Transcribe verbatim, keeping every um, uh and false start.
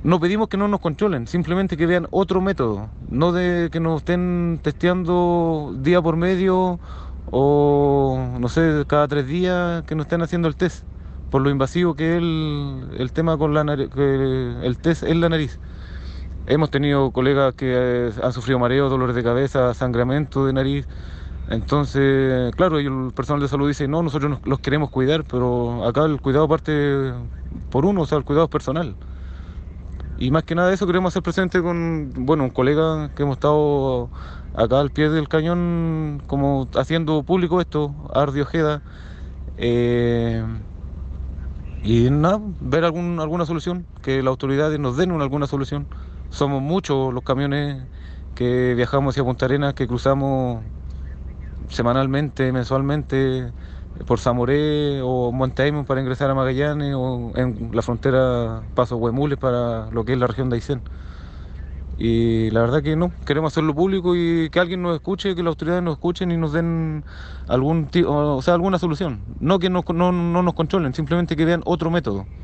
no pedimos que no nos controlen, simplemente que vean otro método, no de que nos estén testeando día por medio o no sé, cada tres días que nos estén haciendo el test, por lo invasivo que es el, el tema con la nariz, que el test en la nariz. Hemos tenido colegas que eh, han sufrido mareos, dolores de cabeza, sangramiento de nariz. Entonces, claro, y el personal de salud dice, no, nosotros nos- los queremos cuidar, pero acá el cuidado parte por uno, o sea, el cuidado es personal. Y más que nada eso queremos hacer presente con, bueno, un colega que hemos estado acá al pie del cañón, como haciendo público esto, Ardi Ojeda, eh, y nada, ver algún, alguna solución, que las autoridades nos den una- alguna solución. Somos muchos los camiones que viajamos hacia Punta Arenas, que cruzamos semanalmente, mensualmente, por Zamoré o Monte Aymon para ingresar a Magallanes, o en la frontera Paso Huemules para lo que es la región de Aysén. Y la verdad que no, queremos hacerlo público y que alguien nos escuche, que las autoridades nos escuchen y nos den algún ti- o sea, alguna solución. No que no, no, no nos controlen, simplemente que vean otro método.